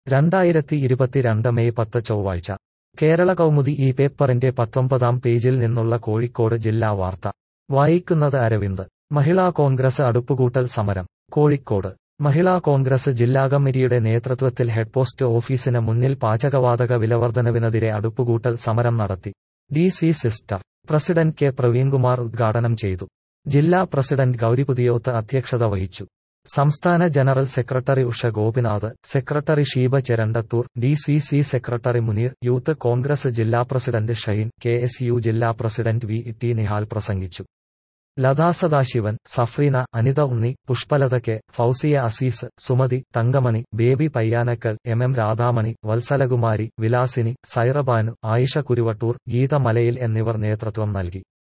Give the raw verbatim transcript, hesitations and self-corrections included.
രണ്ടായിരത്തി ഇരുപത്തിരണ്ട് മെയ് പത്ത് ചൊവ്വാഴ്ച കേരള കൗമുദി ഈ പേപ്പറിന്റെ പത്തൊമ്പതാം പേജിൽ നിന്നുള്ള കോഴിക്കോട് ജില്ലാ വാർത്ത വായിക്കുന്നത് അരവിന്ദ്. മഹിളാ കോൺഗ്രസ് അടുപ്പുകൂട്ടൽ സമരം. കോഴിക്കോട് മഹിളാ കോൺഗ്രസ് ജില്ലാ കമ്മിറ്റിയുടെ നേതൃത്വത്തിൽ ഹെഡ്പോസ്റ്റ് ഓഫീസിന് മുന്നിൽ പാചകവാതക വിലവർധനവിനെതിരെ അടുപ്പുകൂട്ടൽ സമരം നടത്തി. D C sister president K Praveenkumar ഉദ്ഘാടനം ചെയ്തു. ജില്ലാ പ്രസിഡന്റ് ഗൗരി പുതിയോത്ത് അധ്യക്ഷത വഹിച്ചു. സംസ്ഥാന general secretary Usha Gopinath, secretary Sheeba Cherandathur, D C C secretary Muneer, youth Congress ജില്ലാ president Shine, K S U ജില്ലാ പ്രസിഡന്റ് വി ടി നിഹാൽ പ്രസംഗിച്ചു. Latha Sadasivan, Safreena, Anitha Unni, Pushpalatha K, Fousiya Azeez, Sumathi, Thankamani, Baby Payyanakkal, M M Radhamani, Vatsalakumari, Vilasini, Sairabanu, Ayisha Kuruvattoor, Geetha Malayil എന്നിവർ നേതൃത്വം നൽകി.